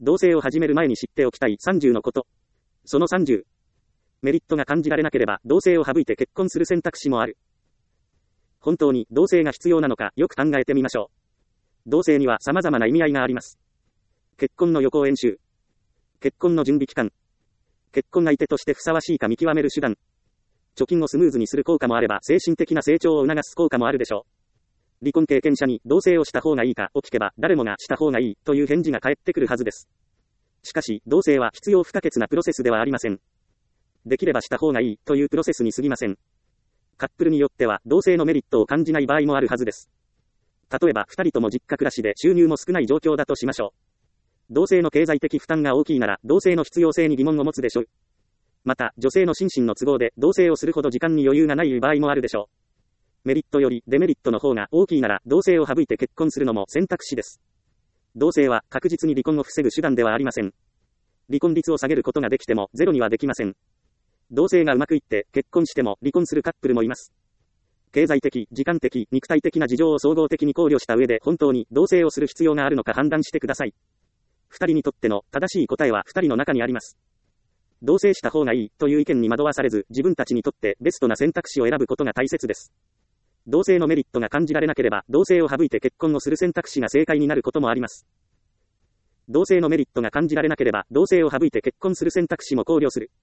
同棲を始める前に知っておきたい30のこと。その30。メリットが感じられなければ同棲を省いて結婚する選択肢もある。本当に同棲が必要なのかよく考えてみましょう。同棲には様々な意味合いがあります。結婚の予行演習。結婚の準備期間。結婚相手としてふさわしいか見極める手段。貯金をスムーズにする効果もあれば精神的な成長を促す効果もあるでしょう。離婚経験者に同棲をした方がいいかを聞けば誰もがした方がいいという返事が返ってくるはずです。しかし同棲は必要不可欠なプロセスではありません。できればした方がいいというプロセスに過ぎません。カップルによっては同棲のメリットを感じない場合もあるはずです。例えば2人とも実家暮らしで収入も少ない状況だとしましょう。同棲の経済的負担が大きいなら同棲の必要性に疑問を持つでしょう。また女性の心身の都合で同棲をするほど時間に余裕がない場合もあるでしょう。メリットよりデメリットの方が大きいなら同棲を省いて結婚するのも選択肢です。同棲は確実に離婚を防ぐ手段ではありません。離婚率を下げることができてもゼロにはできません。同棲がうまくいって結婚しても離婚するカップルもいます。経済的、時間的、肉体的な事情を総合的に考慮した上で本当に同棲をする必要があるのか判断してください。二人にとっての正しい答えは二人の中にあります。同棲した方がいいという意見に惑わされず自分たちにとってベストな選択肢を選ぶことが大切です。同棲のメリットが感じられなければ同棲を省いて結婚をする選択肢が正解になることもあります。同棲のメリットが感じられなければ同棲を省いて結婚する選択肢も考慮する。